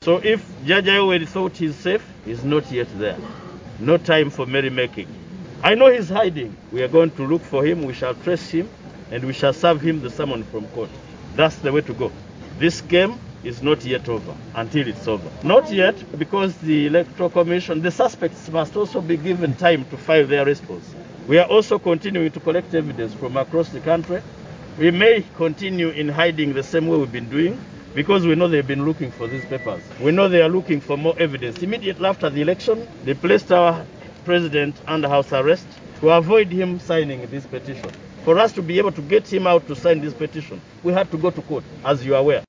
So if Judge Ayowe thought he's safe, he's not yet there. No time for merrymaking. I know he's hiding. We are going to look for him, we shall trace him, and we shall serve him the summon from court. That's the way to go. This game is not yet over until it's over. Not yet, because the Electoral Commission, the suspects must also be given time to file their response. We are also continuing to collect evidence from across the country. We may continue in hiding the same way we've been doing, because we know they've been looking for these papers. We know they are looking for more evidence. Immediately after the election, they placed our president under house arrest to avoid him signing this petition. For us to be able to get him out to sign this petition, we had to go to court, as you are aware.